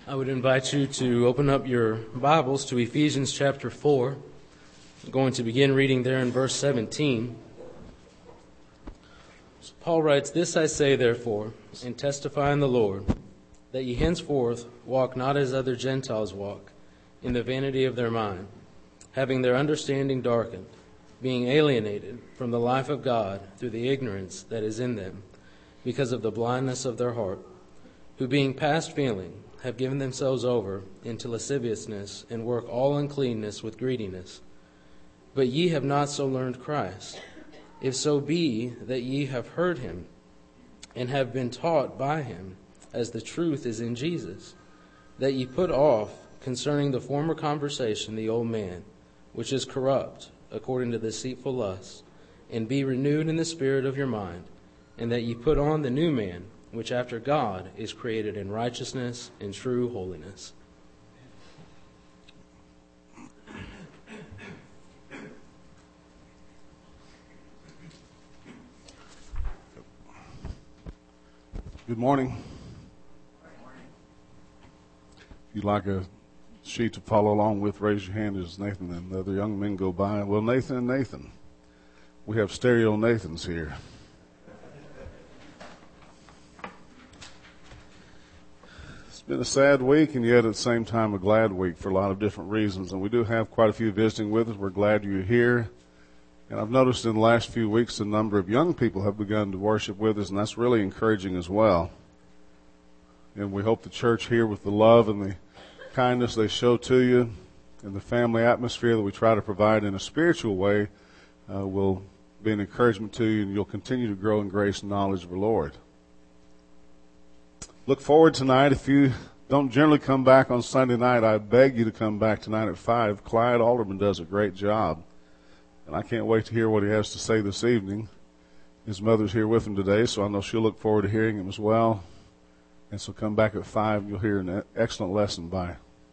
I would invite you to open up your Bibles to Ephesians chapter 4. I'm going to begin reading there in verse 17. So Paul writes, "This I say therefore, and testify in the Lord, that ye henceforth walk not as other Gentiles walk, in the vanity of their mind, having their understanding darkened, being alienated from the life of God through the ignorance that is in them, because of the blindness of their heart, who being past feeling have given themselves over into lasciviousness, and work all uncleanness with greediness. But ye have not so learned Christ, if so be that ye have heard him, and have been taught by him, as the truth is in Jesus, that ye put off concerning the former conversation the old man, which is corrupt according to deceitful lusts, and be renewed in the spirit of your mind, and that ye put on the new man, which after God is created in righteousness and true holiness." Good morning. If you'd like a sheet to follow along with, raise your hand as Nathan and the other young men go by. Well, Nathan and Nathan. We have stereo Nathans here. It's been a sad week, and yet at the same time a glad week for a lot of different reasons. And we do have quite a few visiting with us. We're glad you're here. And I've noticed in the last few weeks a number of young people have begun to worship with us, and that's really encouraging as well. And we hope the church here, with the love and the kindness they show to you and the family atmosphere that we try to provide in a spiritual way, will be an encouragement to you, and you'll continue to grow in grace and knowledge of the Lord. Look forward tonight. If you don't generally come back on Sunday night, I beg you to come back tonight at 5. Clyde Alderman does a great job, and I can't wait to hear what he has to say this evening. His mother's here with him today, so I know she'll look forward to hearing him as well. And so come back at 5, and you'll hear an excellent lesson by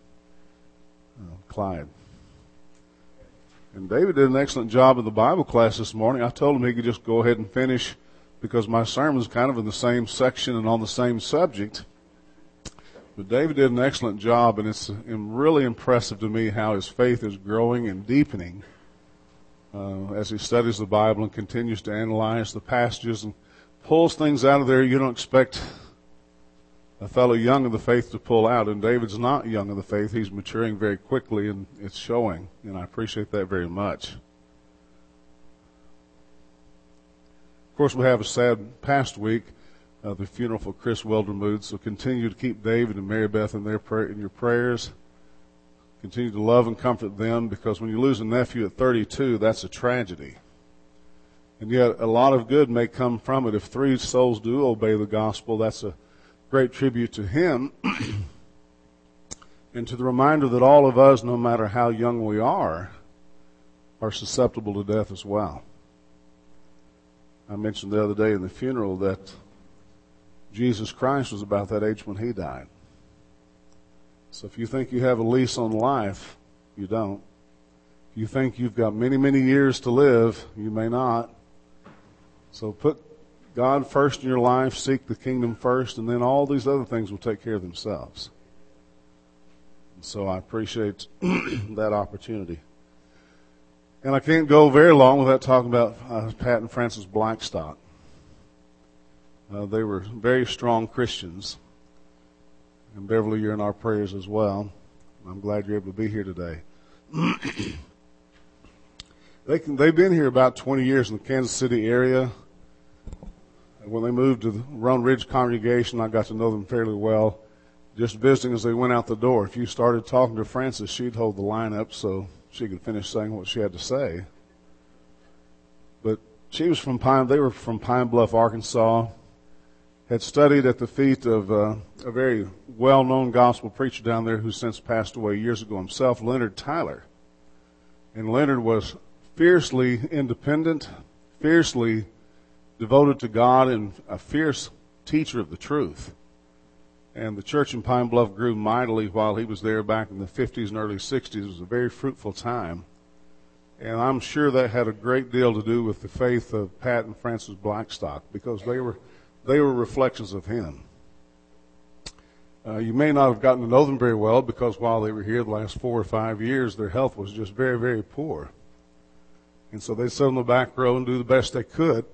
Clyde. And David did an excellent job in the Bible class this morning. I told him he could just go ahead and finish, because my sermon's kind of in the same section and on the same subject. But David did an excellent job, and it's really impressive to me how his faith is growing and deepening as he studies the Bible and continues to analyze the passages and pulls things out of there you don't expect a fellow young in the faith to pull out. And David's not young in the faith. He's maturing very quickly, and it's showing, and I appreciate that very much. Of course, we have a sad past week, the funeral for Chris Wildermuth, so continue to keep David and Mary Beth in your prayers. Continue to love and comfort them, because when you lose a nephew at 32, that's a tragedy. And yet a lot of good may come from it. If 3 souls do obey the gospel, that's a great tribute to him and to the reminder that all of us, no matter how young we are susceptible to death as well. I mentioned the other day in the funeral that Jesus Christ was about that age when he died. So if you think you have a lease on life, you don't. If you think you've got many, many years to live, you may not. So put God first in your life, seek the kingdom first, and then all these other things will take care of themselves. And so I appreciate that opportunity. And I can't go very long without talking about Pat and Frances Blackstock. They were very strong Christians. And Beverly, you're in our prayers as well. I'm glad you're able to be here today. They've been here about 20 years in the Kansas City area. When they moved to the Roan Ridge congregation, I got to know them fairly well, just visiting as they went out the door. If you started talking to Frances, she'd hold the line up so she could finish saying what she had to say. But they were from Pine Bluff, Arkansas, had studied at the feet of a very well-known gospel preacher down there who since passed away years ago himself, Leonard Tyler. And Leonard was fiercely independent, fiercely devoted to God, and a fierce teacher of the truth. And the church in Pine Bluff grew mightily while he was there back in the 50s and early 60s. It was a very fruitful time. And I'm sure that had a great deal to do with the faith of Pat and Frances Blackstock, because they were reflections of him. You may not have gotten to know them very well because while they were here the last 4 or 5 years, their health was just very, very poor. And so they'd sit on the back row and do the best they could.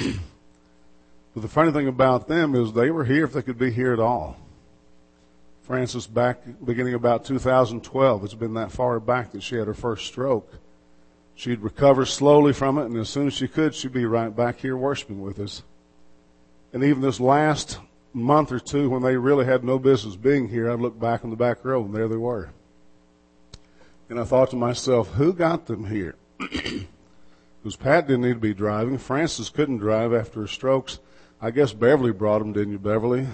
But the funny thing about them is they were here if they could be here at all. Frances, back beginning about 2012, it's been that far back that she had her first stroke. She'd recover slowly from it, and as soon as she could, she'd be right back here worshiping with us. And even this last month or two, when they really had no business being here, I'd look back in the back row, and there they were. And I thought to myself, who got them here? Because Pat didn't need to be driving. Frances couldn't drive after her strokes. I guess Beverly brought them, didn't you, Beverly?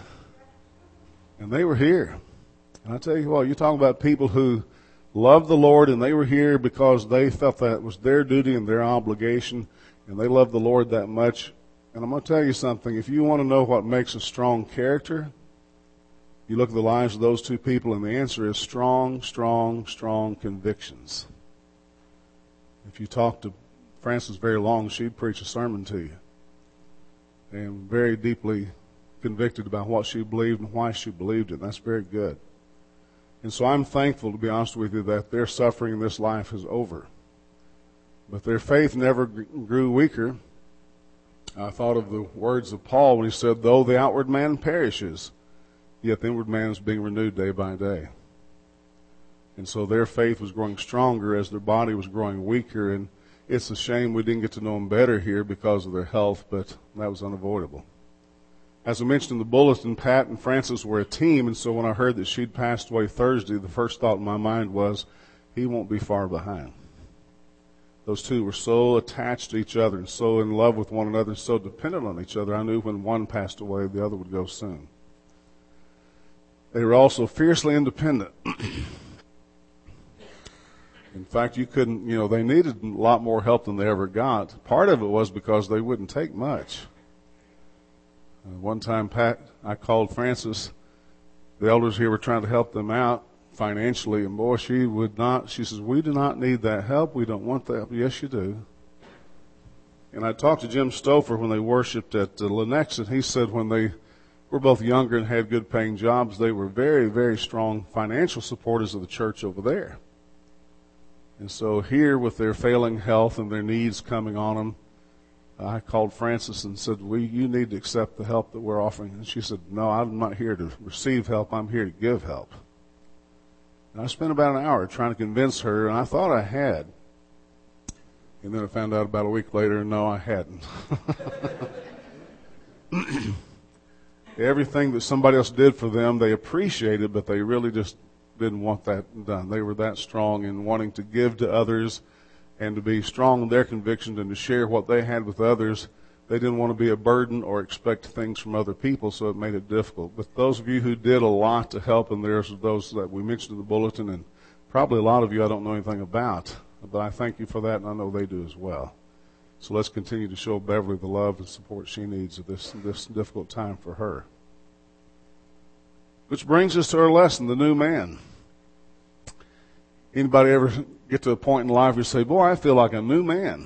And they were here. And I tell you what, you're talking about people who loved the Lord, and they were here because they felt that it was their duty and their obligation, and they loved the Lord that much. And I'm going to tell you something. If you want to know what makes a strong character, you look at the lives of those two people, and the answer is strong, strong, strong convictions. If you talk to Frances very long, she'd preach a sermon to you. And very deeply convicted about what she believed and why she believed it. And that's very good. And so I'm thankful, to be honest with you, that their suffering in this life is over. But their faith never grew weaker. I thought of the words of Paul when he said, though the outward man perishes, yet the inward man is being renewed day by day. And so their faith was growing stronger as their body was growing weaker. And it's a shame we didn't get to know them better here because of their health, but that was unavoidable. As I mentioned in the bulletin, Pat and Frances were a team, and so when I heard that she'd passed away Thursday, the first thought in my mind was, he won't be far behind. Those two were so attached to each other and so in love with one another and so dependent on each other. I knew when one passed away, the other would go soon. They were also fiercely independent. In fact, they needed a lot more help than they ever got. Part of it was because they wouldn't take much. One time, I called Frances. The elders here were trying to help them out financially, and boy, she would not. She says, we do not need that help. We don't want that help. Yes, you do. And I talked to Jim Stouffer when they worshiped at Lenex, and he said when they were both younger and had good paying jobs, they were very, very strong financial supporters of the church over there. And so here, with their failing health and their needs coming on them, I called Frances and said, you need to accept the help that we're offering. And she said, no, I'm not here to receive help. I'm here to give help. And I spent about an hour trying to convince her, and I thought I had. And then I found out about a week later, no, I hadn't. Everything that somebody else did for them, they appreciated, but they really just didn't want that done. They were that strong in wanting to give to others and to be strong in their convictions and to share what they had with others. They didn't want to be a burden or expect things from other people, so it made it difficult. But those of you who did a lot to help, and there's those that we mentioned in the bulletin, and probably a lot of you I don't know anything about, but I thank you for that, and I know they do as well. So let's continue to show Beverly the love and support she needs at this difficult time for her. Which brings us to our lesson, the new man. Anybody ever get to a point in life where you say, boy, I feel like a new man?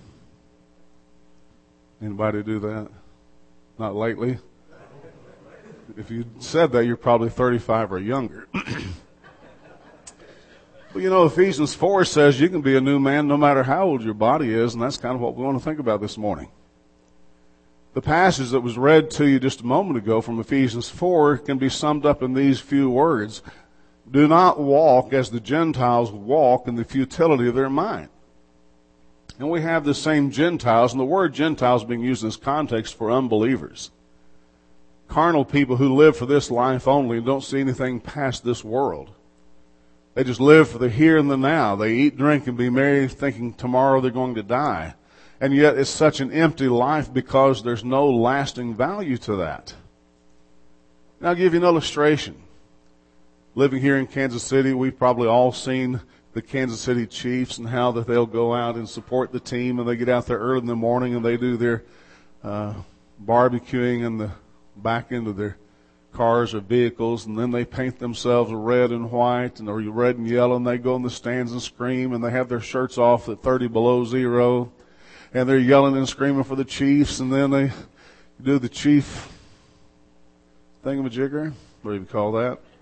Anybody do that? Not lately? If you said that, you're probably 35 or younger. Well, Ephesians 4 says you can be a new man no matter how old your body is, and that's kind of what we want to think about this morning. The passage that was read to you just a moment ago from Ephesians 4 can be summed up in these few words. Do not walk as the Gentiles walk in the futility of their mind. And we have the same Gentiles, and the word Gentiles being used in this context for unbelievers. Carnal people who live for this life only and don't see anything past this world. They just live for the here and the now. They eat, drink, and be merry, thinking tomorrow they're going to die. And yet it's such an empty life because there's no lasting value to that. Now I'll give you an illustration. Living here in Kansas City, we've probably all seen the Kansas City Chiefs and how that they'll go out and support the team, and they get out there early in the morning and they do their barbecuing in the back end of their cars or vehicles, and then they paint themselves red and white or red and yellow, and they go in the stands and scream, and they have their shirts off at 30 below zero, and they're yelling and screaming for the Chiefs, and then they do the Chief thingamajigger, what do you call that?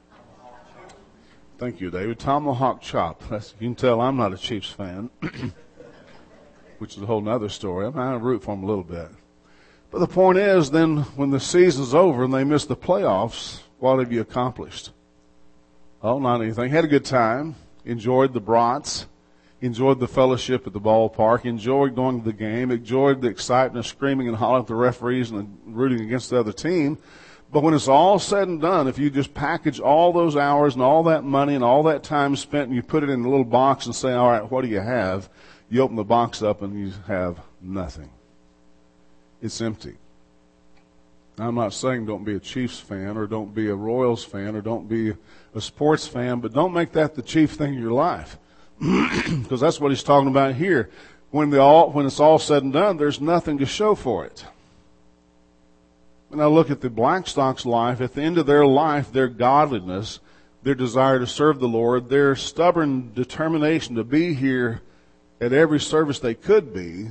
Thank you, David. Tomahawk chop. You can tell I'm not a Chiefs fan, which is a whole nother story. I root for them a little bit. But the point is, then, when the season's over and they miss the playoffs, what have you accomplished? Oh, not anything. Had a good time. Enjoyed the brats. Enjoyed the fellowship at the ballpark. Enjoyed going to the game. Enjoyed the excitement of screaming and hollering at the referees and rooting against the other team. But when it's all said and done, if you just package all those hours and all that money and all that time spent and you put it in a little box and say, all right, what do you have? You open the box up and you have nothing. It's empty. I'm not saying don't be a Chiefs fan or don't be a Royals fan or don't be a sports fan, but don't make that the chief thing in your life. Because that's what he's talking about here. When it's all said and done, there's nothing to show for it. When I look at the Blackstock's life, at the end of their life, their godliness, their desire to serve the Lord, their stubborn determination to be here at every service they could be,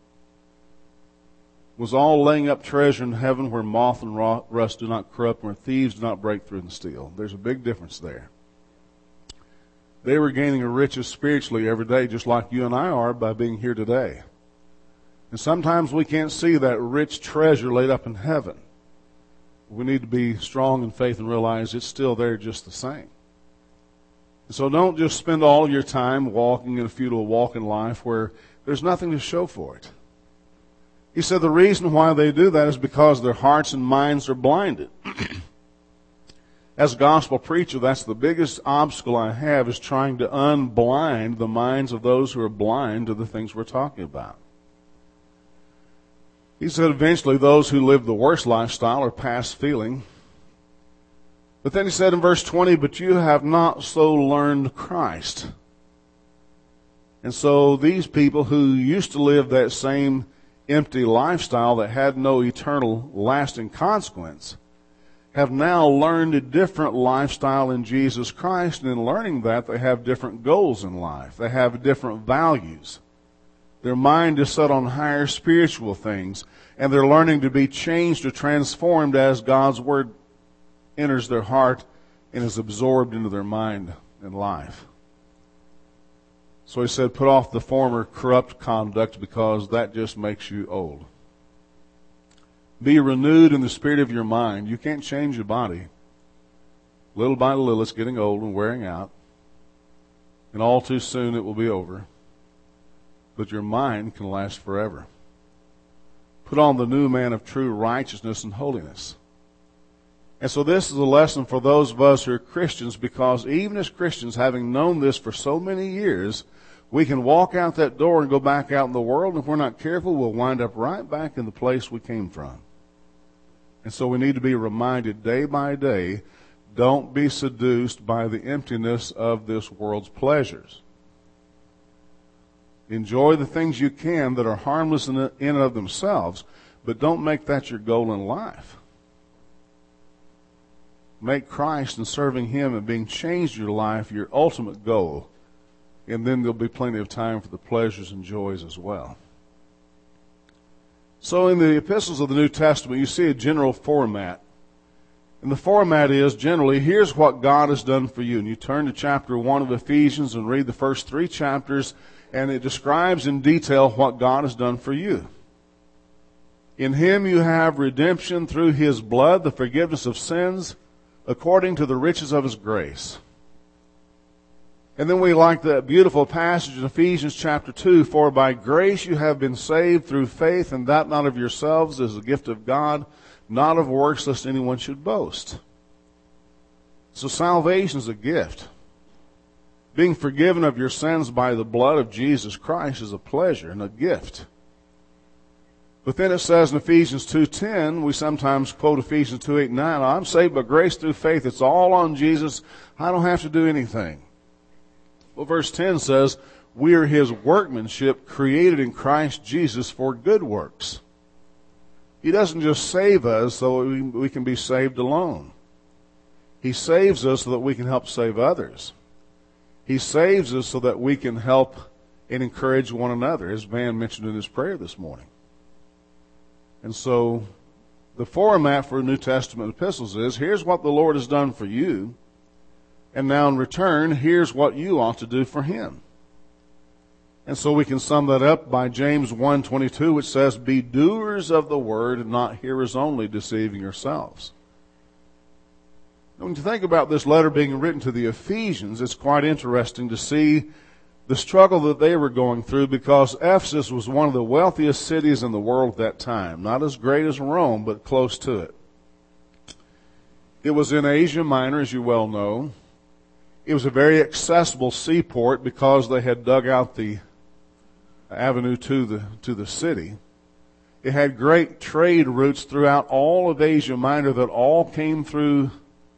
was all laying up treasure in heaven where moth and rust do not corrupt, where thieves do not break through and steal. There's a big difference there. They were gaining riches spiritually every day, just like you and I are by being here today. And sometimes we can't see that rich treasure laid up in heaven. We need to be strong in faith and realize it's still there just the same. And so don't just spend all your time walking in a futile walk in life where there's nothing to show for it. He said the reason why they do that is because their hearts and minds are blinded. As a gospel preacher, that's the biggest obstacle I have, is trying to unblind the minds of those who are blind to the things we're talking about. He said eventually those who live the worst lifestyle are past feeling. But then he said in verse 20, but you have not so learned Christ. And so these people who used to live that same empty lifestyle that had no eternal lasting consequence have now learned a different lifestyle in Jesus Christ. And in learning that, they have different goals in life. They have different values. Their mind is set on higher spiritual things, and they're learning to be changed or transformed as God's Word enters their heart and is absorbed into their mind and life. So he said, put off the former corrupt conduct, because that just makes you old. Be renewed in the spirit of your mind. You can't change your body. Little by little, it's getting old and wearing out, and all too soon it will be over. But your mind can last forever. Put on the new man of true righteousness and holiness. And so this is a lesson for those of us who are Christians, because even as Christians, having known this for so many years, we can walk out that door and go back out in the world, and if we're not careful, we'll wind up right back in the place we came from. And so we need to be reminded day by day, don't be seduced by the emptiness of this world's pleasures. Enjoy the things you can that are harmless in and of themselves, but don't make that your goal in life. Make Christ and serving Him and being changed in your life your ultimate goal, and then there'll be plenty of time for the pleasures and joys as well. So in the epistles of the New Testament, you see a general format. And the format is generally, here's what God has done for you. And you turn to chapter 1 of Ephesians and read the first 3 chapters, and it describes in detail what God has done for you. In Him you have redemption through His blood, the forgiveness of sins, according to the riches of His grace. And then we like that beautiful passage in Ephesians chapter 2, for by grace you have been saved through faith, and that not of yourselves, is a gift of God, not of works, lest anyone should boast. So salvation is a gift. Being forgiven of your sins by the blood of Jesus Christ is a pleasure and a gift. But then it says in Ephesians 2:10, we sometimes quote Ephesians 2:8-9, I'm saved by grace through faith. It's all on Jesus. I don't have to do anything. Well, verse 10 says, we are His workmanship, created in Christ Jesus for good works. He doesn't just save us so we can be saved alone. He saves us so that we can help save others. He saves us so that we can help and encourage one another, as Van mentioned in his prayer this morning. And so the format for New Testament epistles is, here's what the Lord has done for you, And now in return, here's what you ought to do for him. And so we can sum that up by James 1:22, which says, be doers of the word and not hearers only, deceiving yourselves. Now, when you think about this letter being written to the Ephesians, it's quite interesting to see the struggle that they were going through, because Ephesus was one of the wealthiest cities in the world at that time. Not as great as Rome, but close to it. It was in Asia Minor, as you well know. It was a very accessible seaport because they had dug out the avenue to the city. It had great trade routes throughout all of Asia Minor that all came through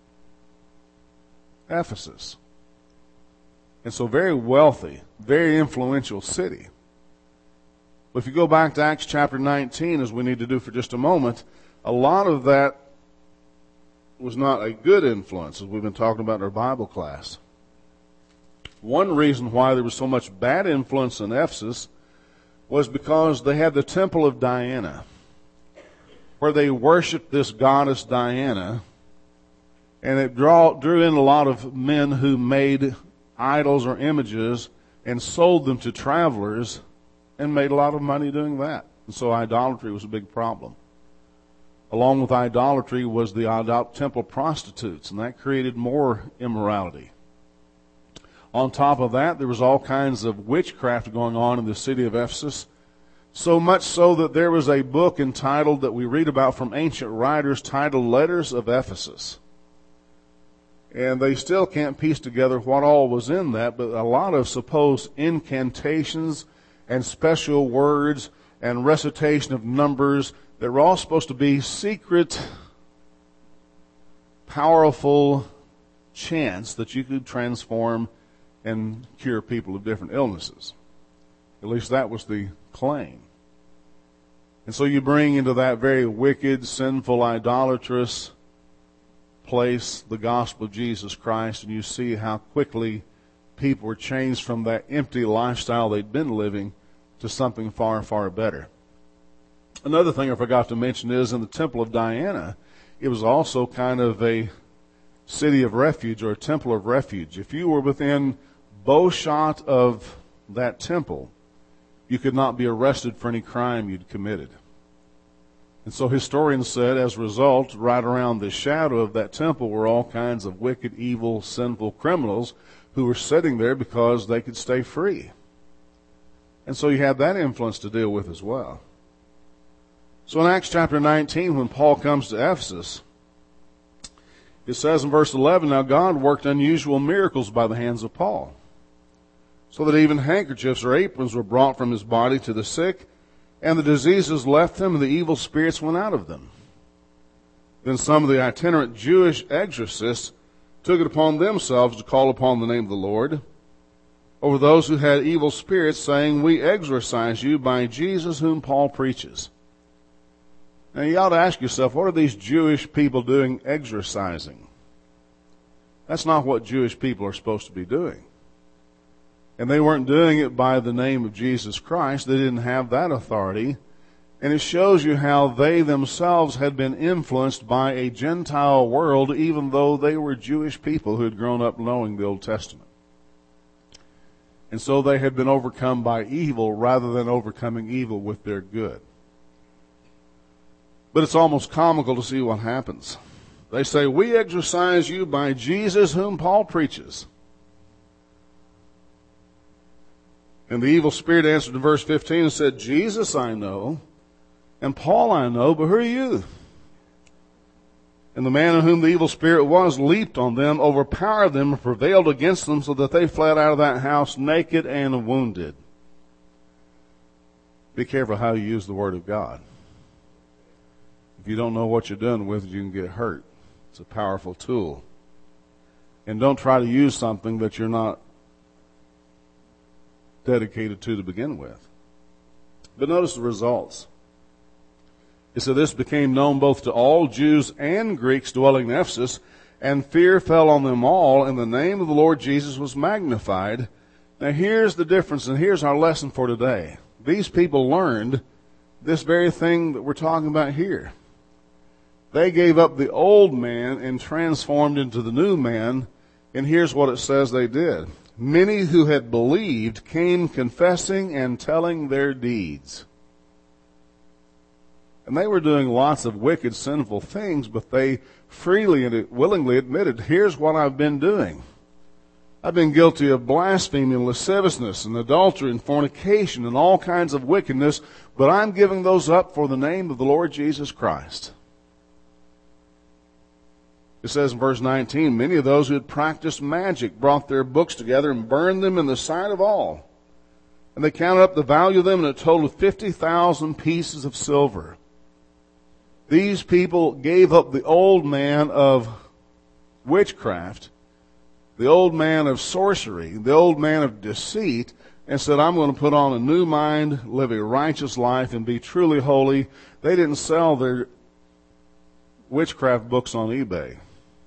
Ephesus. And so very wealthy, very influential city. But if you go back to Acts chapter 19, as we need to do for just a moment, a lot of that was not a good influence, as we've been talking about in our Bible class. One reason why there was so much bad influence in Ephesus was because they had the temple of Diana, where they worshiped this goddess Diana, and it drew in a lot of men who made idols or images and sold them to travelers and made a lot of money doing that. And so idolatry was a big problem. Along with idolatry was the temple prostitutes, and that created more immorality. On top of that, there was all kinds of witchcraft going on in the city of Ephesus, so much so that there was a book entitled that we read about from ancient writers titled Letters of Ephesus. And they still can't piece together what all was in that, but a lot of supposed incantations and special words and recitation of numbers that were all supposed to be secret, powerful chants that you could transform and cure people of different illnesses. At least that was the claim. And so you bring into that very wicked, sinful, idolatrous place the gospel of Jesus Christ, and you see how quickly people were changed from that empty lifestyle they'd been living to something far, far better. Another thing I forgot to mention is in the temple of Diana, it was also kind of a city of refuge or a temple of refuge. If you were within bowshot of that temple, you could not be arrested for any crime you'd committed. And so historians said, as a result, right around the shadow of that temple were all kinds of wicked, evil, sinful criminals who were sitting there because they could stay free. And so you had that influence to deal with as well. So in Acts chapter 19, when Paul comes to Ephesus, it says in verse 11, now God worked unusual miracles by the hands of Paul, so that even handkerchiefs or aprons were brought from his body to the sick, and the diseases left them, and the evil spirits went out of them. Then some of the itinerant Jewish exorcists took it upon themselves to call upon the name of the Lord over those who had evil spirits, saying, we exorcise you by Jesus whom Paul preaches. Now you ought to ask yourself, what are these Jewish people doing exorcising? That's not what Jewish people are supposed to be doing. And they weren't doing it by the name of Jesus Christ. They didn't have that authority. And it shows you how they themselves had been influenced by a Gentile world, even though they were Jewish people who had grown up knowing the Old Testament. And so they had been overcome by evil rather than overcoming evil with their good. But it's almost comical to see what happens. They say, we exorcise you by Jesus whom Paul preaches. And the evil spirit answered in verse 15 and said, Jesus I know, and Paul I know, but who are you? And the man in whom the evil spirit was leaped on them, overpowered them, and prevailed against them, so that they fled out of that house naked and wounded. Be careful how you use the word of God. If you don't know what you're doing with it, you can get hurt. It's a powerful tool. And don't try to use something that you're not dedicated to begin with. But notice the results. It said, this became known both to all Jews and Greeks dwelling in Ephesus, and fear fell on them all, and the name of the Lord Jesus was magnified. Now here's the difference, and here's our lesson for today. These people learned this very thing that we're talking about here. They gave up the old man and transformed into the new man And here's what it says they did. Many who had believed came confessing and telling their deeds. And they were doing lots of wicked, sinful things, but they freely and willingly admitted, here's what I've been doing. I've been guilty of blasphemy and lasciviousness and adultery and fornication and all kinds of wickedness, but I'm giving those up for the name of the Lord Jesus Christ. It says in verse 19, many of those who had practiced magic brought their books together and burned them in the sight of all. And they counted up the value of them in a total of 50,000 pieces of silver. These people gave up the old man of witchcraft, the old man of sorcery, the old man of deceit, and said, I'm going to put on a new mind, live a righteous life, and be truly holy. They didn't sell their witchcraft books on eBay.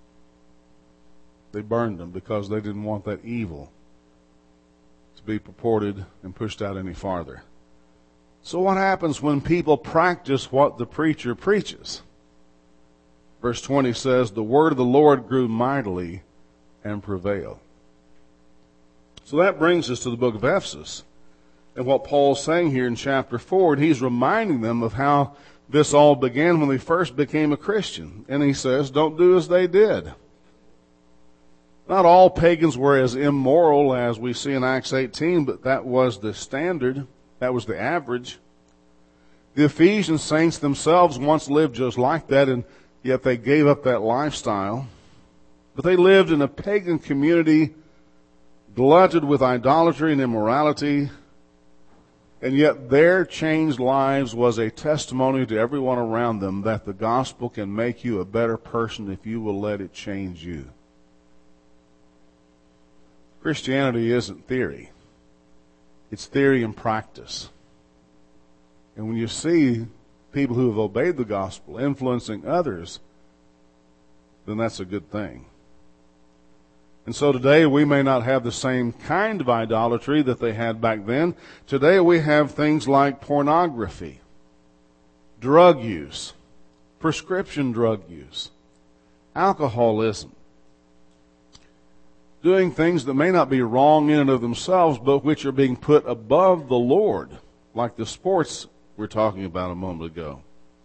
They burned them because they didn't want that evil to be purported and pushed out any farther. So what happens when people practice what the preacher preaches? Verse 20 says, the word of the Lord grew mightily and prevailed. So that brings us to the book of Ephesus. And what Paul's saying here in chapter 4, and he's reminding them of how this all began when they first became a Christian. And he says, don't do as they did. Not all pagans were as immoral as we see in Acts 18, but that was the standard. That was the average. The Ephesian saints themselves once lived just like that, and yet they gave up that lifestyle. But they lived in a pagan community glutted with idolatry and immorality, and yet their changed lives was a testimony to everyone around them that the gospel can make you a better person if you will let it change you. Christianity isn't theory. It's theory and practice. And when you see people who have obeyed the gospel influencing others, then that's a good thing. And so today we may not have the same kind of idolatry that they had back then. Today we have things like pornography, drug use, prescription drug use, alcoholism, doing things that may not be wrong in and of themselves, but which are being put above the Lord, like the sports we were talking about a moment ago.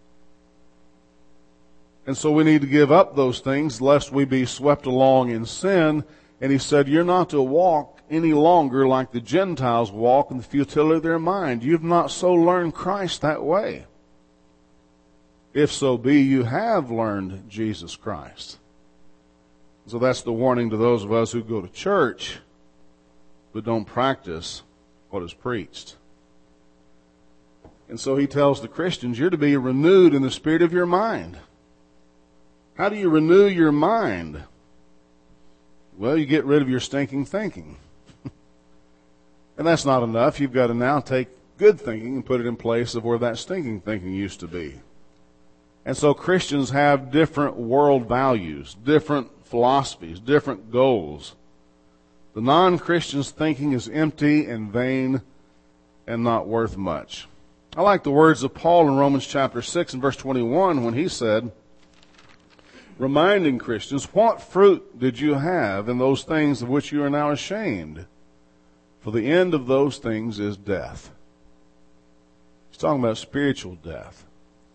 And so we need to give up those things lest we be swept along in sin. And he said, you're not to walk any longer like the Gentiles walk in the futility of their mind. You've not so learned Christ that way. If so be you have learned Jesus Christ. So that's the warning to those of us who go to church but don't practice what is preached. And so he tells the Christians, you're to be renewed in the spirit of your mind. How do you renew your mind? Well, you get rid of your stinking thinking. And that's not enough. You've got to now take good thinking and put it in place of where that stinking thinking used to be. And so Christians have different world values, different philosophies, different goals. The non-Christian's thinking is empty and vain and not worth much. I like the words of Paul in Romans chapter 6 and verse 21 when he said, reminding Christians, what fruit did you have in those things of which you are now ashamed? For the end of those things is death. He's talking about spiritual death.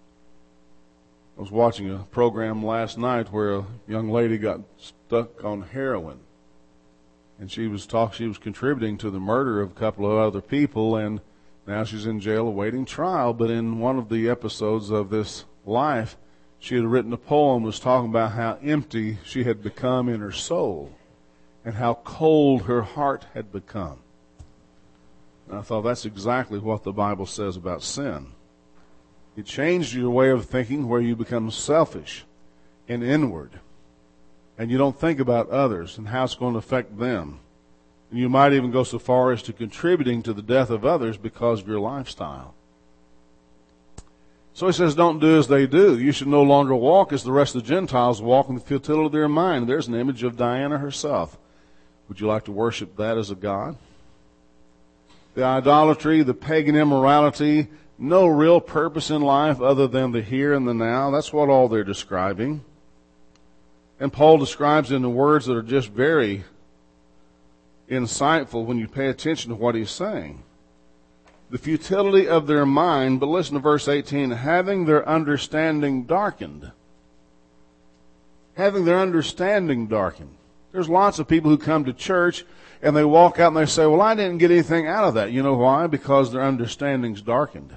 I was watching a program last night where a young lady got stuck on heroin. And she was contributing to the murder of a couple of other people, and now she's in jail awaiting trial. But in one of the episodes of this life, she had written a poem, was talking about how empty she had become in her soul and how cold her heart had become. And I thought that's exactly what the Bible says about sin. It changed your way of thinking where you become selfish and inward. And you don't think about others and how it's going to affect them. And you might even go so far as to contributing to the death of others because of your lifestyle. So he says, don't do as they do. You should no longer walk as the rest of the Gentiles walk in the futility of their mind. There's an image of Diana herself. Would you like to worship that as a god? The idolatry, the pagan immorality, no real purpose in life other than the here and the now. That's what all they're describing. And Paul describes it in the words that are just very insightful when you pay attention to what he's saying. The futility of their mind, but listen to verse 18, having their understanding darkened. Having their understanding darkened. There's lots of people who come to church and they walk out and they say, well, I didn't get anything out of that. You know why? Because their understanding's darkened.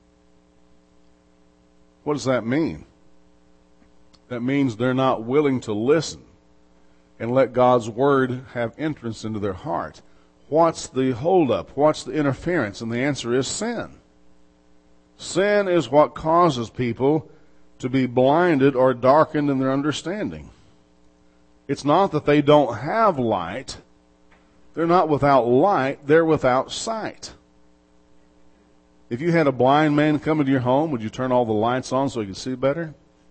What does that mean? That means they're not willing to listen and let God's word have entrance into their heart. What's the holdup? What's the interference? And the answer is sin. Sin is what causes people to be blinded or darkened in their understanding. It's not that they don't have light. They're not without light. They're without sight. If you had a blind man come into your home, would you turn all the lights on so he could see better?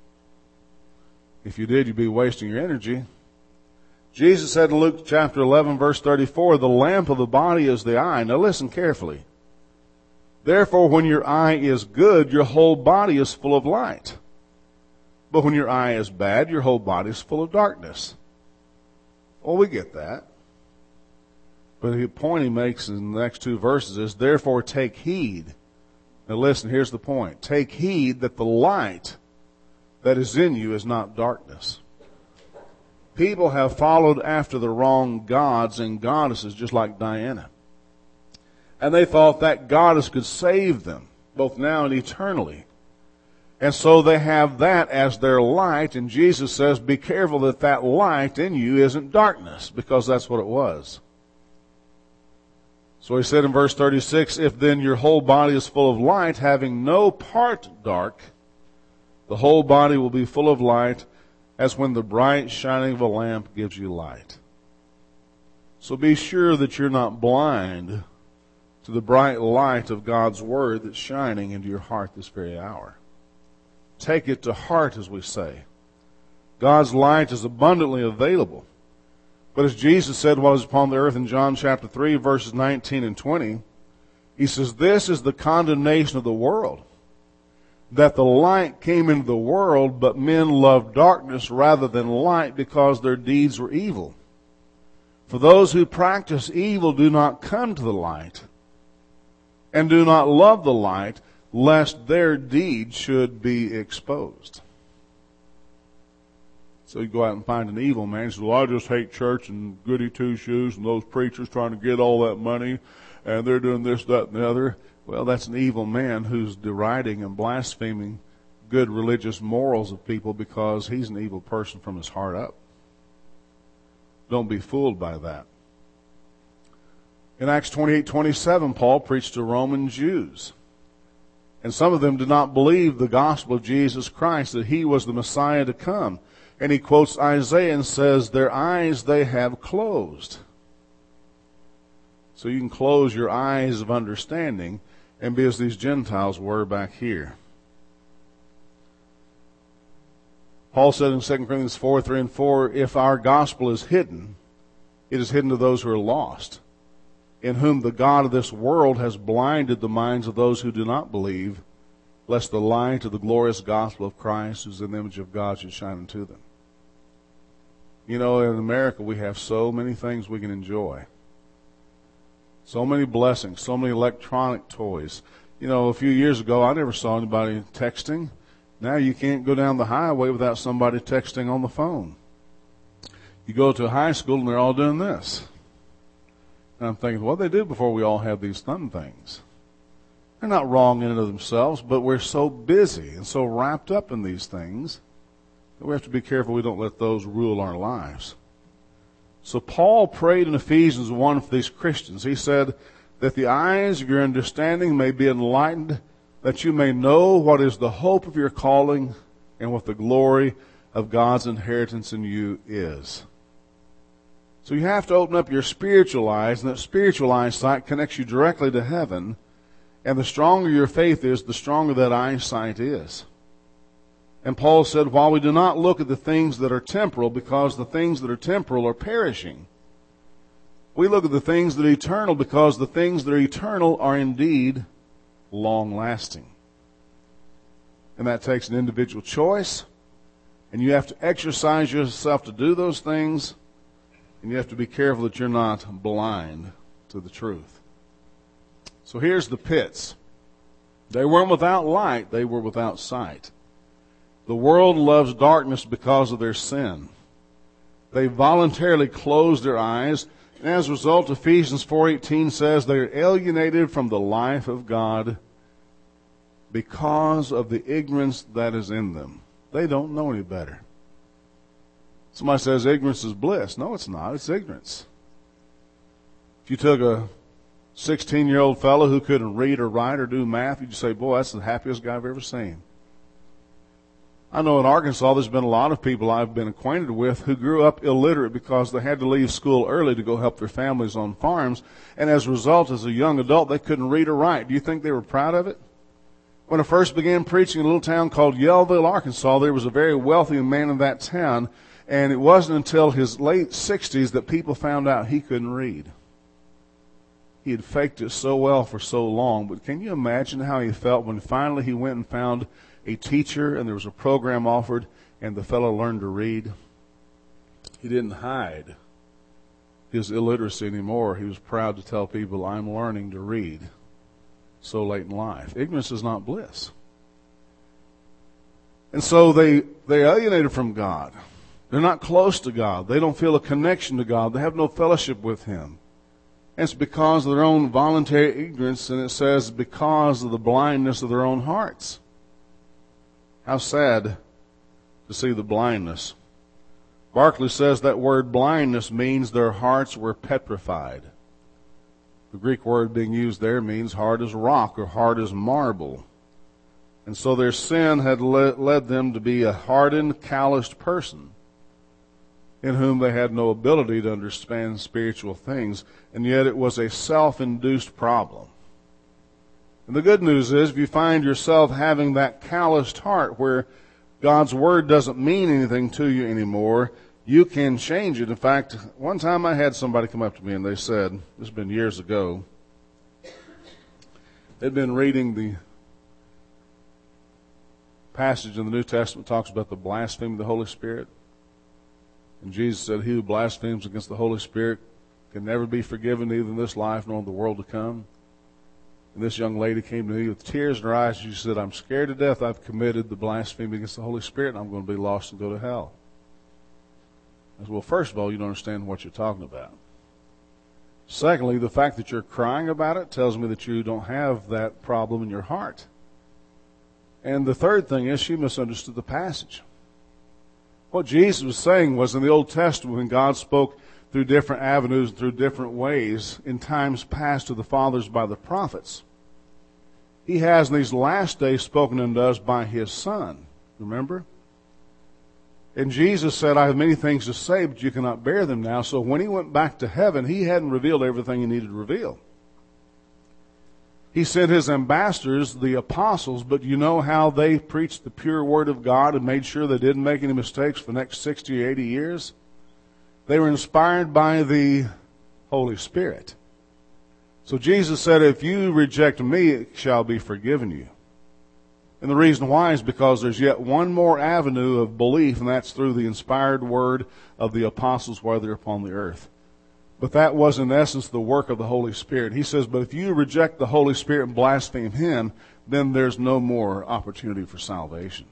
If you did, you'd be wasting your energy. Jesus said in Luke chapter 11, verse 34, the lamp of the body is the eye. Now listen carefully. Therefore, when your eye is good, your whole body is full of light. But when your eye is bad, your whole body is full of darkness. Well, we get that. But the point he makes in the next two verses is, therefore take heed. Now listen, here's the point. Take heed that the light that is in you is not darkness. People have followed after the wrong gods and goddesses, just like Diana. And they thought that goddess could save them, both now and eternally. And so they have that as their light, and Jesus says, be careful that that light in you isn't darkness, because that's what it was. So he said in verse 36, if then your whole body is full of light, having no part dark, the whole body will be full of light, as when the bright shining of a lamp gives you light. So be sure that you're not blind to the bright light of God's word that's shining into your heart this very hour. Take it to heart, as we say. God's light is abundantly available. But as Jesus said while he was upon the earth in John chapter 3, verses 19 and 20, he says, this is the condemnation of the world, that the light came into the world, but men loved darkness rather than light because their deeds were evil. For those who practice evil do not come to the light, and do not love the light, lest their deeds should be exposed. So you go out and find an evil man. He says, well, I just hate church and goody two-shoes and those preachers trying to get all that money, and they're doing this, that, and the other. Well, that's an evil man who's deriding and blaspheming good religious morals of people because he's an evil person from his heart up. Don't be fooled by that. In Acts 28:27, Paul preached to Roman Jews. And some of them did not believe the gospel of Jesus Christ, that he was the Messiah to come. And he quotes Isaiah and says, their eyes they have closed. So you can close your eyes of understanding and be as these Gentiles were back here. Paul said in 2 Corinthians 4:3 and 4, if our gospel is hidden, it is hidden to those who are lost, in whom the God of this world has blinded the minds of those who do not believe, lest the light of the glorious gospel of Christ, who is in the image of God, should shine unto them. You know, in America we have so many things we can enjoy. So many blessings, so many electronic toys. You know, a few years ago I never saw anybody texting. Now you can't go down the highway without somebody texting on the phone. You go to high school and they're all doing this. And I'm thinking, what did they do before we all have these thumb things? They're not wrong in and of themselves, but we're so busy and so wrapped up in these things that we have to be careful we don't let those rule our lives. So Paul prayed in Ephesians 1 for these Christians. He said that the eyes of your understanding may be enlightened, that you may know what is the hope of your calling and what the glory of God's inheritance in you is. So you have to open up your spiritual eyes, and that spiritual eyesight connects you directly to heaven. And the stronger your faith is, the stronger that eyesight is. And Paul said, while we do not look at the things that are temporal, because the things that are temporal are perishing, we look at the things that are eternal, because the things that are eternal are indeed long-lasting. And that takes an individual choice, And you have to exercise yourself to do those things, and you have to be careful that you're not blind to the truth. So here's the pits. They weren't without light, they were without sight. The world loves darkness because of their sin. They voluntarily closed their eyes, and as a result, Ephesians 4:18 says they are alienated from the life of God because of the ignorance that is in them. They don't know any better. Somebody says ignorance is bliss. No, it's not. It's ignorance. If you took a 16-year-old fellow who couldn't read or write or do math, you'd say, boy, that's the happiest guy I've ever seen. I know in Arkansas there's been a lot of people I've been acquainted with who grew up illiterate because they had to leave school early to go help their families on farms, and as a result, as a young adult, they couldn't read or write. Do you think they were proud of it? When I first began preaching in a little town called Yellville, Arkansas, there was a very wealthy man in that town, and it wasn't until his late 60s that people found out he couldn't read. He had faked it so well for so long, but can you imagine how he felt when finally he went and found a teacher and there was a program offered and the fellow learned to read? He didn't hide his illiteracy anymore. He was proud to tell people, I'm learning to read so late in life. Ignorance is not bliss. And so they alienated from God. They're not close to God. They don't feel a connection to God. They have no fellowship with Him. And it's because of their own voluntary ignorance, and it says because of the blindness of their own hearts. How sad to see the blindness. Barclay says that word blindness means their hearts were petrified. The Greek word being used there means hard as rock or hard as marble. And so their sin had led them to be a hardened, calloused person in whom they had no ability to understand spiritual things, and yet it was a self-induced problem. And the good news is, if you find yourself having that calloused heart where God's Word doesn't mean anything to you anymore, you can change it. In fact, one time I had somebody come up to me and they said, this has been years ago, they'd been reading the passage in the New Testament that talks about the blasphemy of the Holy Spirit. And Jesus said, he who blasphemes against the Holy Spirit can never be forgiven either in this life nor in the world to come. And this young lady came to me with tears in her eyes. She said, I'm scared to death I've committed the blasphemy against the Holy Spirit and I'm going to be lost and go to hell. I said, well, first of all, you don't understand what you're talking about. Secondly, the fact that you're crying about it tells me that you don't have that problem in your heart. And the third thing is she misunderstood the passage. What Jesus was saying was in the Old Testament, when God spoke through different avenues and through different ways in times past to the fathers by the prophets, He has in these last days spoken unto us by His Son. Remember? And Jesus said, I have many things to say, but you cannot bear them now. So when He went back to heaven, He hadn't revealed everything He needed to reveal. He sent His ambassadors, the apostles, but you know how they preached the pure Word of God and made sure they didn't make any mistakes for the next 60 or 80 years? They were inspired by the Holy Spirit. So Jesus said, if you reject me, it shall be forgiven you. And the reason why is because there's yet one more avenue of belief, and that's through the inspired word of the apostles while they're upon the earth. But that was in essence the work of the Holy Spirit. He says, but if you reject the Holy Spirit and blaspheme Him, then there's no more opportunity for salvation.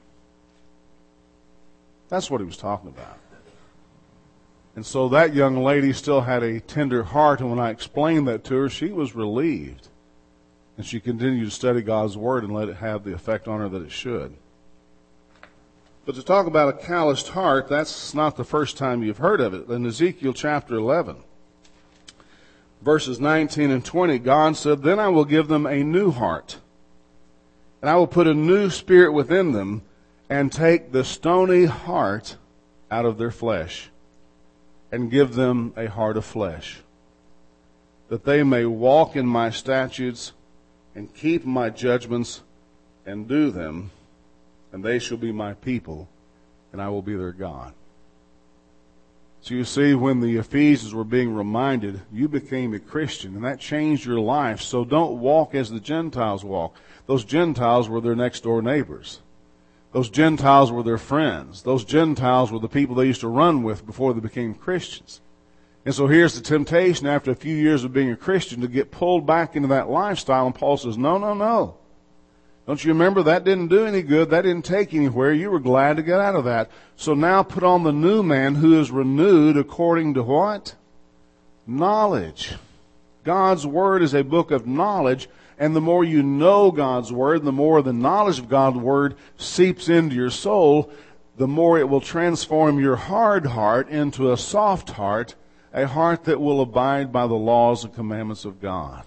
That's what He was talking about. And so that young lady still had a tender heart, and when I explained that to her, she was relieved. And she continued to study God's Word and let it have the effect on her that it should. But to talk about a calloused heart, that's not the first time you've heard of it. In Ezekiel chapter 11, verses 19 and 20, God said, then I will give them a new heart, and I will put a new spirit within them, and take the stony heart out of their flesh, and give them a heart of flesh, that they may walk in my statutes and keep my judgments and do them, and they shall be my people, and I will be their God. So you see, when the Ephesians were being reminded, you became a Christian, and that changed your life. So don't walk as the Gentiles walk. Those Gentiles were their next door neighbors. Those Gentiles were their friends. Those Gentiles were the people they used to run with before they became Christians. And so here's the temptation after a few years of being a Christian to get pulled back into that lifestyle. And Paul says, no, no, no. Don't you remember that didn't do any good? That didn't take anywhere. You were glad to get out of that. So now put on the new man who is renewed according to what? Knowledge. God's Word is a book of knowledge. And the more you know God's Word, the more the knowledge of God's Word seeps into your soul, the more it will transform your hard heart into a soft heart, a heart that will abide by the laws and commandments of God.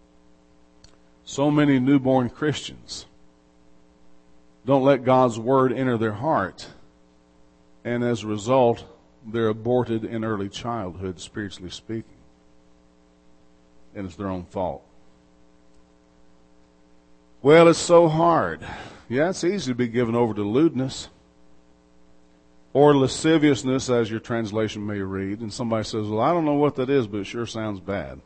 So many newborn Christians don't let God's Word enter their heart, and as a result, they're aborted in early childhood, spiritually speaking. And it's their own fault. Well, it's so hard. Yeah, it's easy to be given over to lewdness or lasciviousness, as your translation may read. And somebody says, well, I don't know what that is, but it sure sounds bad.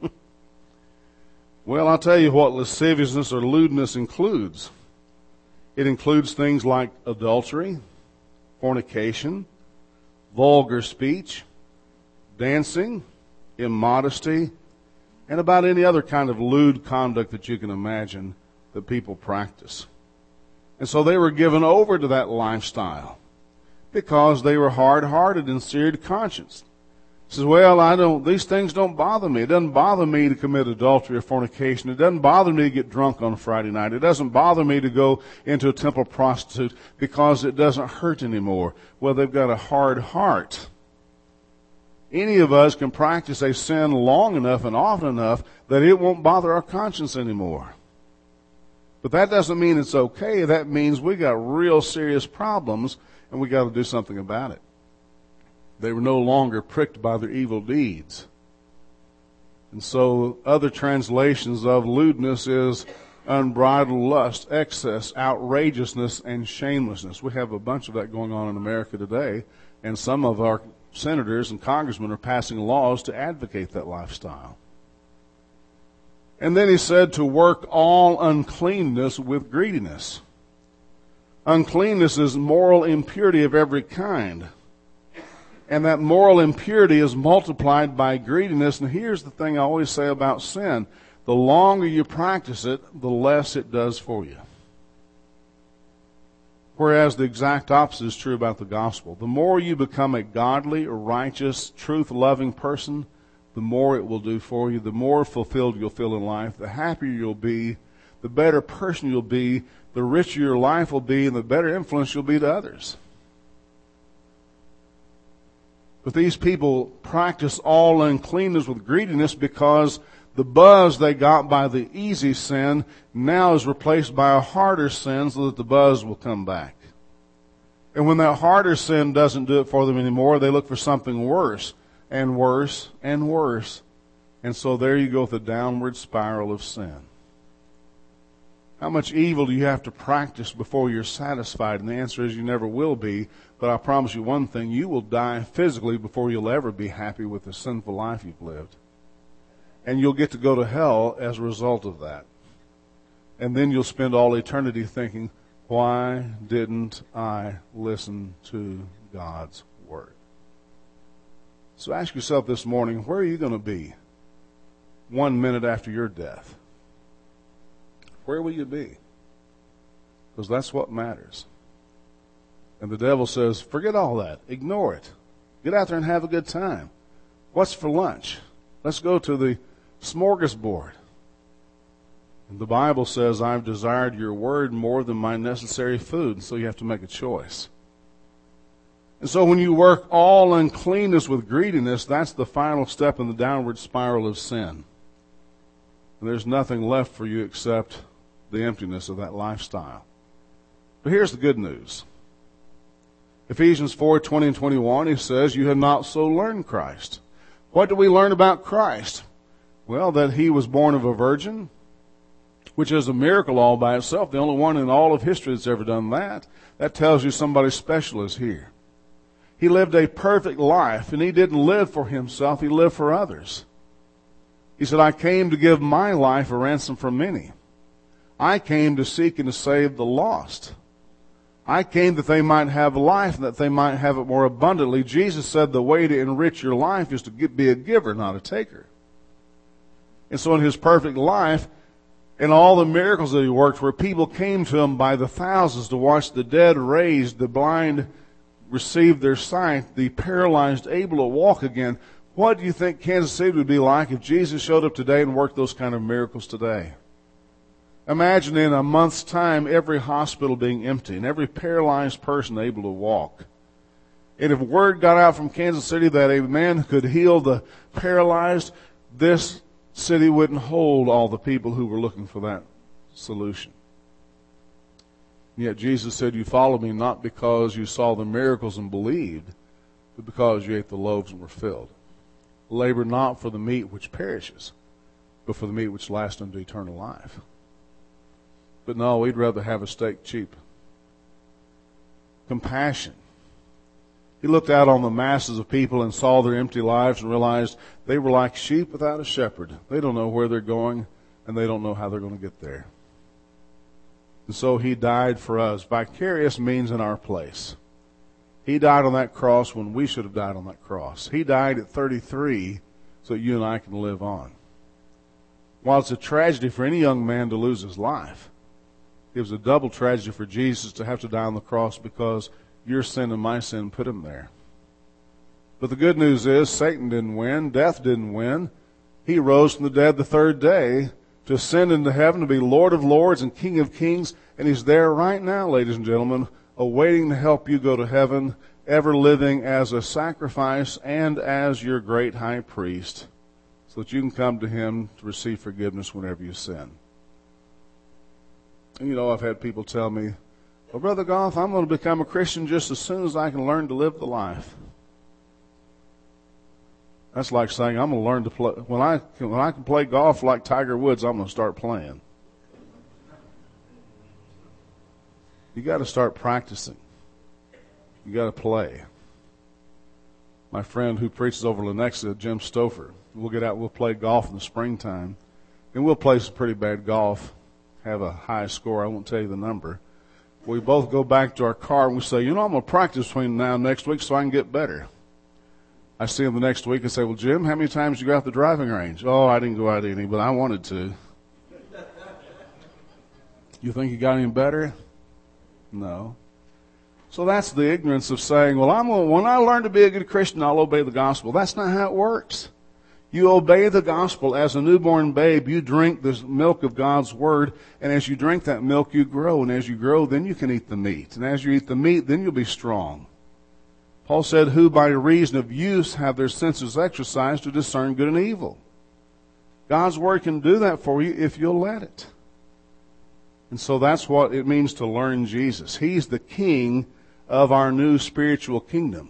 Well, I'll tell you what lasciviousness or lewdness includes. It includes things like adultery, fornication, vulgar speech, dancing, immodesty, and about any other kind of lewd conduct that you can imagine that people practice. And so they were given over to that lifestyle because they were hard-hearted and seared to conscience. Says, well, these things don't bother me. It doesn't bother me to commit adultery or fornication. It doesn't bother me to get drunk on Friday night. It doesn't bother me to go into a temple prostitute because it doesn't hurt anymore. Well, they've got a hard heart. Any of us can practice a sin long enough and often enough that it won't bother our conscience anymore. But that doesn't mean it's okay. That means we got real serious problems and we got to do something about it. They were no longer pricked by their evil deeds. And so other translations of lewdness is unbridled lust, excess, outrageousness, and shamelessness. We have a bunch of that going on in America today, and some of our senators and congressmen are passing laws to advocate that lifestyle. And then he said to work all uncleanness with greediness. Uncleanness is moral impurity of every kind. And that moral impurity is multiplied by greediness. And here's the thing I always say about sin. The longer you practice it, the less it does for you. Whereas the exact opposite is true about the gospel. The more you become a godly, righteous, truth-loving person, the more it will do for you, the more fulfilled you'll feel in life, the happier you'll be, the better person you'll be, the richer your life will be, and the better influence you'll be to others. But these people practice all uncleanness with greediness because the buzz they got by the easy sin now is replaced by a harder sin so that the buzz will come back. And when that harder sin doesn't do it for them anymore, they look for something worse and worse and worse. And so there you go with the downward spiral of sin. How much evil do you have to practice before you're satisfied? And the answer is you never will be. But I promise you one thing, you will die physically before you'll ever be happy with the sinful life you've lived. And you'll get to go to hell as a result of that. And then you'll spend all eternity thinking, why didn't I listen to God's word? So ask yourself this morning, where are you going to be 1 minute after your death? Where will you be? Because that's what matters. And the devil says, forget all that. Ignore it. Get out there and have a good time. What's for lunch? Let's go to the smorgasbord. And the Bible says, I've desired your word more than my necessary food. So you have to make a choice. And so when you work all uncleanness with greediness, that's the final step in the downward spiral of sin. And there's nothing left for you except the emptiness of that lifestyle. But here's the good news. Ephesians 4:20 and 21, he says, you have not so learned Christ. What do we learn about Christ? Well, that he was born of a virgin, which is a miracle all by itself, the only one in all of history that's ever done that. That tells you somebody special is here. He lived a perfect life, and he didn't live for himself, he lived for others. He said, I came to give my life a ransom for many. I came to seek and to save the lost. I came that they might have life and that they might have it more abundantly. Jesus said the way to enrich your life is to be a giver, not a taker. And so in his perfect life, and all the miracles that he worked, where people came to him by the thousands to watch the dead raised, the blind receive their sight, the paralyzed able to walk again. What do you think Kansas City would be like if Jesus showed up today and worked those kind of miracles today? Imagine in a month's time every hospital being empty and every paralyzed person able to walk. And if word got out from Kansas City that a man could heal the paralyzed, this city wouldn't hold all the people who were looking for that solution. And yet Jesus said, you follow me not because you saw the miracles and believed, but because you ate the loaves and were filled. Labor not for the meat which perishes, but for the meat which lasts unto eternal life. But no, we'd rather have a steak cheap. Compassion. He looked out on the masses of people and saw their empty lives and realized they were like sheep without a shepherd. They don't know where they're going, and they don't know how they're going to get there. And so he died for us. Vicarious means in our place. He died on that cross when we should have died on that cross. He died at 33 so that you and I can live on. While it's a tragedy for any young man to lose his life, it was a double tragedy for Jesus to have to die on the cross because your sin and my sin put him there. But the good news is Satan didn't win. Death didn't win. He rose from the dead the third day to ascend into heaven, to be Lord of lords and King of kings. And he's there right now, ladies and gentlemen, awaiting to help you go to heaven, ever living as a sacrifice and as your great high priest, so that you can come to him to receive forgiveness whenever you sin. And you know, I've had people tell me, well, Brother Goff, I'm going to become a Christian just as soon as I can learn to live the life. That's like saying I'm going to learn to play. When I can play golf like Tiger Woods, I'm going to start playing. You got to start practicing. You got to play. My friend who preaches over Lenexa, Jim Stouffer, we'll get out, we'll play golf in the springtime, and we'll play some pretty bad golf, have a high score. I won't tell you the number. We both go back to our car and we say, you know, I'm going to practice between now and next week so I can get better. I see him the next week and say, well, Jim, how many times did you go out the driving range? Oh, I didn't go out any, but I wanted to. You think you got any better? No. So that's the ignorance of saying, well, when I learn to be a good Christian, I'll obey the gospel. That's not how it works. You obey the gospel as a newborn babe. You drink the milk of God's word, and as you drink that milk, you grow. And as you grow, then you can eat the meat. And as you eat the meat, then you'll be strong. Paul said, who by reason of use have their senses exercised to discern good and evil. God's word can do that for you if you'll let it. And so that's what it means to learn Jesus. He's the king of our new spiritual kingdom.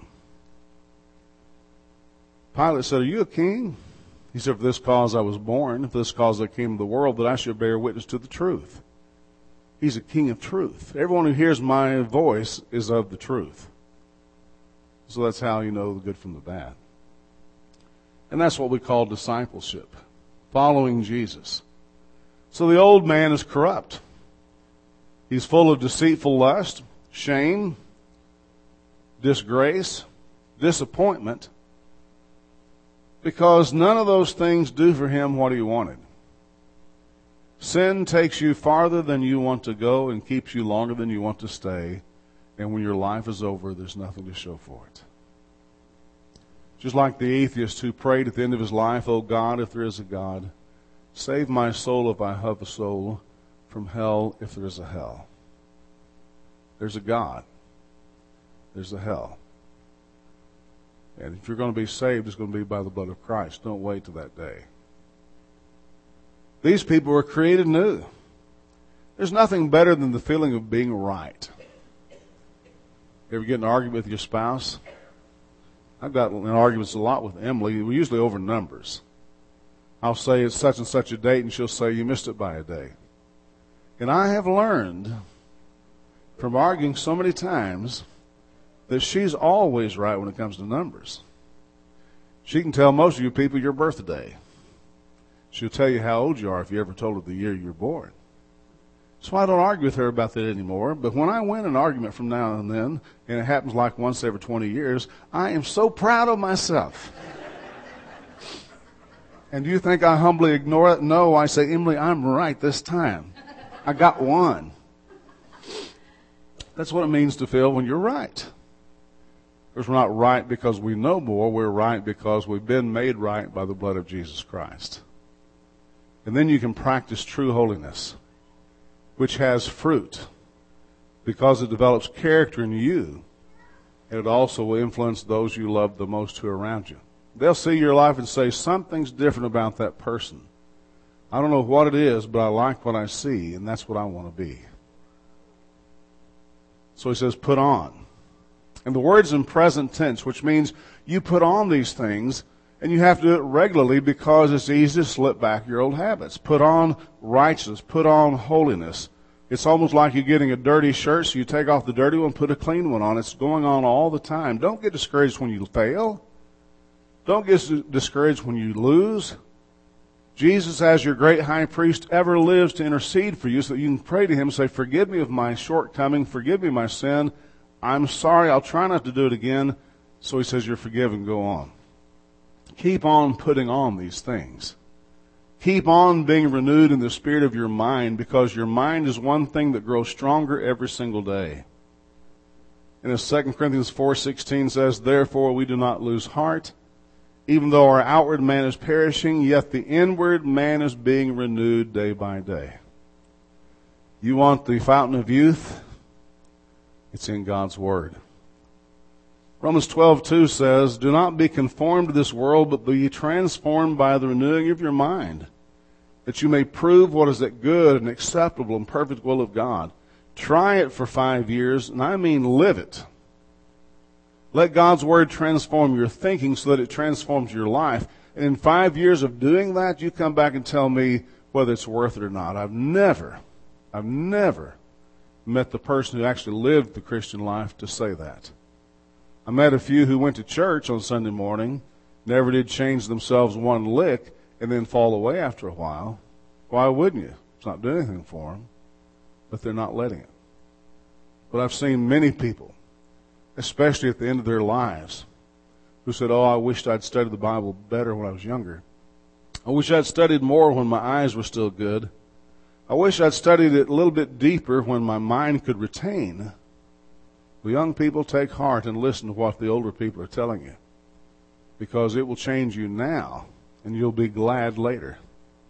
Pilate said, are you a king? He said, for this cause I was born, for this cause I came to the world, that I should bear witness to the truth. He's a king of truth. Everyone who hears my voice is of the truth. So that's how you know the good from the bad. And that's what we call discipleship, following Jesus. So the old man is corrupt. He's full of deceitful lust, shame, disgrace, disappointment, because none of those things do for him what he wanted. Sin takes you farther than you want to go and keeps you longer than you want to stay. And when your life is over, there's nothing to show for it. Just like the atheist who prayed at the end of his life, oh God, if there is a God, save my soul if I have a soul, from hell if there is a hell. There's a God. There's a hell. And if you're going to be saved, it's going to be by the blood of Christ. Don't wait till that day. These people were created new. There's nothing better than the feeling of being right. You ever get in an argument with your spouse? I've got in arguments a lot with Emily. We're usually over numbers. I'll say it's such and such a date, and she'll say you missed it by a day. And I have learned from arguing so many times that she's always right when it comes to numbers. She can tell most of you people your birthday. She'll tell you how old you are if you ever told her the year you were born. So I don't argue with her about that anymore. But when I win an argument from now and then, and it happens like once every 20 years, I am so proud of myself. And do you think I humbly ignore it? No, I say, Emily, I'm right this time. I got one. That's what it means to feel when you're right. Because we're not right because we know more. We're right because we've been made right by the blood of Jesus Christ. And then you can practice true holiness, which has fruit, because it develops character in you, and it also will influence those you love the most who are around you. They'll see your life and say, something's different about that person. I don't know what it is, but I like what I see, and that's what I want to be. So he says, put on. And the word's in present tense, which means you put on these things, and you have to do it regularly because it's easy to slip back your old habits. Put on righteousness. Put on holiness. It's almost like you're getting a dirty shirt, so you take off the dirty one, put a clean one on. It's going on all the time. Don't get discouraged when you fail. Don't get discouraged when you lose. Jesus, as your great high priest, ever lives to intercede for you so that you can pray to him and say, forgive me of my shortcoming, forgive me my sin. I'm sorry, I'll try not to do it again. So he says, you're forgiven, go on. Keep on putting on these things. Keep on being renewed in the spirit of your mind, because your mind is one thing that grows stronger every single day. And as 2 Corinthians 4:16 says, therefore we do not lose heart. Even though our outward man is perishing, yet the inward man is being renewed day by day. You want the fountain of youth? It's in God's Word. Romans 12:2 says, do not be conformed to this world, but be transformed by the renewing of your mind, that you may prove what is that good and acceptable and perfect will of God. Try it for 5 years, and I mean live it. Let God's Word transform your thinking so that it transforms your life. And in 5 years of doing that, you come back and tell me whether it's worth it or not. I've never met the person who actually lived the Christian life to say that. I met a few who went to church on Sunday morning, never did change themselves one lick, and then fall away after a while. Why wouldn't you? It's not doing anything for them, but they're not letting it. But I've seen many people, especially at the end of their lives, who said, oh, I wished I'd studied the Bible better when I was younger. I wish I'd studied more when my eyes were still good. I wish I'd studied it a little bit deeper when my mind could retain. Well, young people, take heart and listen to what the older people are telling you, because it will change you now, and you'll be glad later.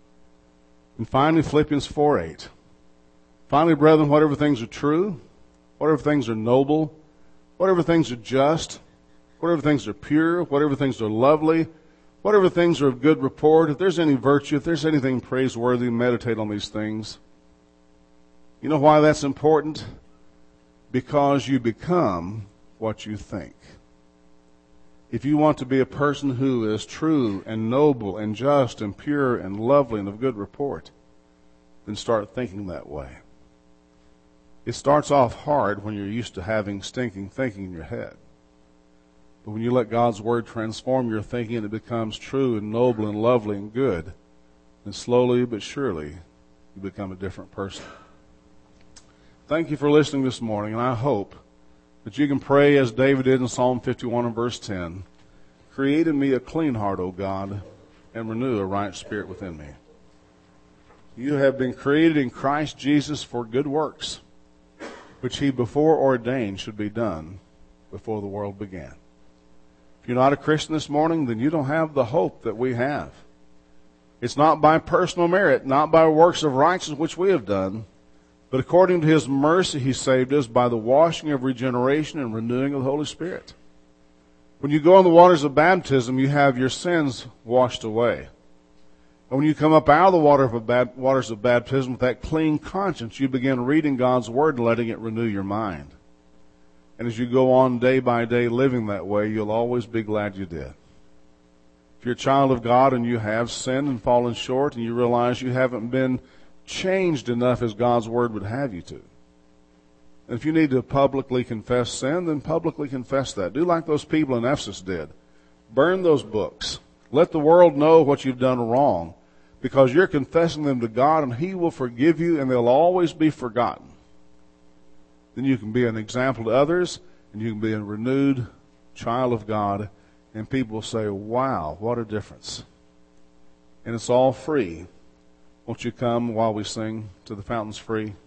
And finally, Philippians 4:8. Finally, brethren, whatever things are true, whatever things are noble, whatever things are just, whatever things are pure, whatever things are lovely, whatever things are of good report, if there's any virtue, if there's anything praiseworthy, meditate on these things. You know why that's important? Because you become what you think. If you want to be a person who is true and noble and just and pure and lovely and of good report, then start thinking that way. It starts off hard when you're used to having stinking thinking in your head. But when you let God's Word transform your thinking and it becomes true and noble and lovely and good, then slowly but surely you become a different person. Thank you for listening this morning, and I hope that you can pray as David did in Psalm 51 and verse 10, create in me a clean heart, O God, and renew a right spirit within me. You have been created in Christ Jesus for good works, which he before ordained should be done before the world began. If you're not a Christian this morning, then you don't have the hope that we have. It's not by personal merit, not by works of righteousness which we have done, but according to his mercy he saved us by the washing of regeneration and renewing of the Holy Spirit. When you go in the waters of baptism, you have your sins washed away. And when you come up out of the waters of baptism with that clean conscience, you begin reading God's Word and letting it renew your mind. And as you go on day by day living that way, you'll always be glad you did. If you're a child of God and you have sinned and fallen short and you realize you haven't been changed enough as God's Word would have you to, and if you need to publicly confess sin, then publicly confess that. Do like those people in Ephesus did. Burn those books. Let the world know what you've done wrong. because you're confessing them to God, and He will forgive you, and they'll always be forgotten. Then you can be an example to others, and you can be a renewed child of God, and people will say, wow, what a difference. And it's all free. Won't you come while we sing to the fountains free?